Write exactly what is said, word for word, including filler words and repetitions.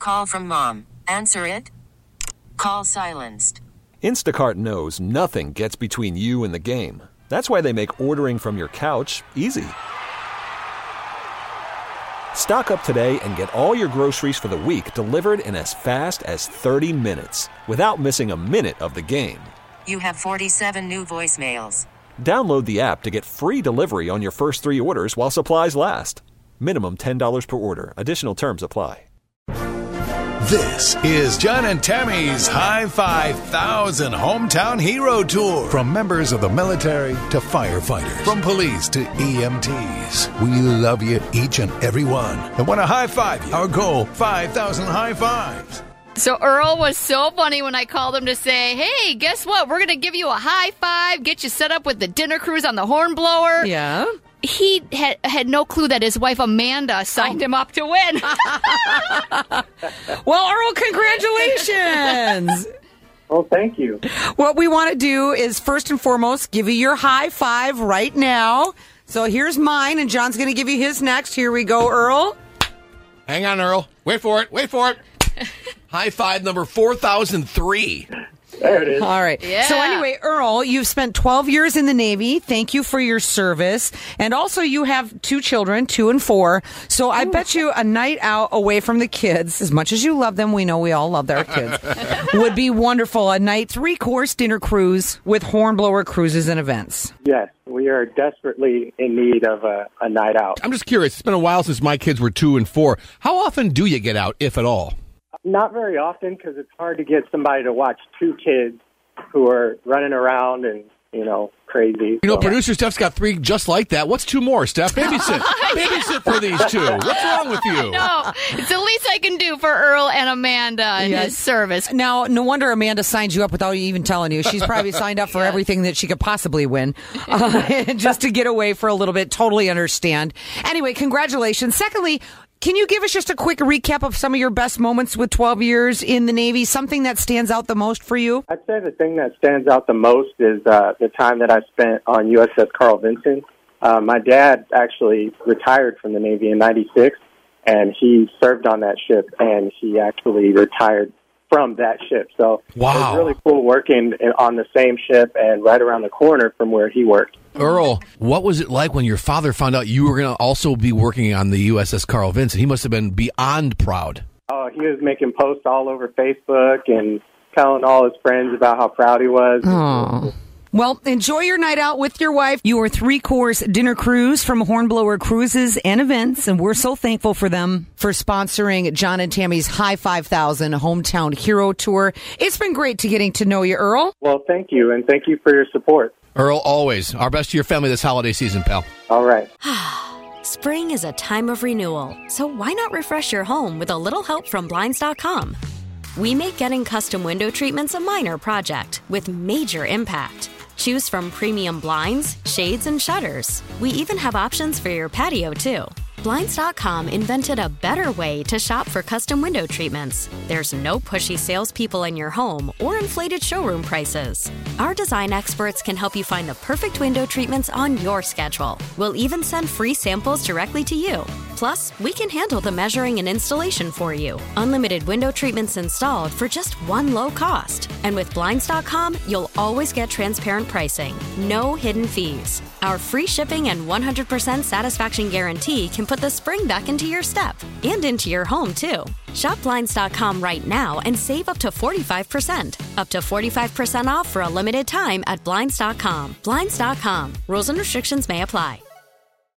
call from mom. Answer it. Call silenced. Instacart knows nothing gets between you and the game. That's why they make ordering from your couch easy. Stock up today and get all your groceries for the week delivered in as fast as thirty minutes without missing a minute of the game. You have forty-seven new voicemails. Download the app to get free delivery on your first three orders while supplies last. Minimum ten dollars per order. Additional terms apply. This is John and Tammy's High five thousand Hometown Hero Tour. From members of the military to firefighters, from police to E M Ts. We love you, each and every one, and want to high five you. Our goal, five thousand high fives. So Earl was so funny when I called him to say, hey, guess what? We're going to give you a high five, get you set up with the dinner cruise on the hornblower. Yeah. He had, had no clue that his wife Amanda signed oh. him up to win. Well, Earl, congratulations. Well, thank you. What we want to do is, first and foremost, give you your high five right now. So here's mine, and John's going to give you his next. Here we go, Earl. Hang on, Earl. Wait for it. Wait for it. High five number four thousand three. There it is. All right. Yeah. So anyway, Earl, you've spent twelve years in the Navy. Thank you for your service. And also you have two children, two and four. So I Ooh. bet you a night out away from the kids, as much as you love them, we know we all love our kids, would be wonderful. A night three-course dinner cruise with Hornblower Cruises and Events. Yes, we are desperately in need of a, a night out. I'm just curious. It's been a while since my kids were two and four. How often do you get out, if at all? Not very often, because it's hard to get somebody to watch two kids who are running around and, you know, crazy. You know, so. producer Steph's got three just like that. What's two more, Steph? Babysit. Babysit for these two. What's wrong with you? No, it's the least I can do for Earl and Amanda in Yes. his service. Now, no wonder Amanda signed you up without even telling you. She's probably signed up for Yes. everything that she could possibly win, uh, just to get away for a little bit. Totally understand. Anyway, congratulations. Secondly, can you give us just a quick recap of some of your best moments with twelve years in the Navy, something that stands out the most for you? I'd say the thing that stands out the most is uh, the time that I spent on U S S Carl Vinson. Uh, my dad actually retired from the Navy in ninety-six, and he served on that ship, and he actually retired from that ship. So wow. It was really cool working on the same ship and right around the corner from where he worked. Earl, what was it like when your father found out you were going to also be working on the U S S Carl Vinson? He must have been beyond proud. Oh, he was making posts all over Facebook and telling all his friends about how proud he was. Oh. Well, enjoy your night out with your wife, your three-course dinner cruise from Hornblower Cruises and Events, and we're so thankful for them for sponsoring John and Tammy's High five thousand Hometown Hero Tour. It's been great to getting to know you, Earl. Well, thank you, and thank you for your support. Earl, always. Our best to your family this holiday season, pal. All right. Spring is a time of renewal, so why not refresh your home with a little help from Blinds dot com? We make getting custom window treatments a minor project with major impact. Choose from premium blinds, shades, and shutters. We even have options for your patio, too. Blinds dot com invented a better way to shop for custom window treatments. There's no pushy salespeople in your home or inflated showroom prices. Our design experts can help you find the perfect window treatments on your schedule. We'll even send free samples directly to you. Plus, we can handle the measuring and installation for you. Unlimited window treatments installed for just one low cost. And with Blinds dot com, you'll always get transparent pricing. No hidden fees. Our free shipping and one hundred percent satisfaction guarantee can put the spring back into your step and into your home, too. Shop Blinds dot com right now and save up to forty-five percent. Up to forty-five percent off for a limited time at Blinds dot com. Blinds dot com. Rules and restrictions may apply.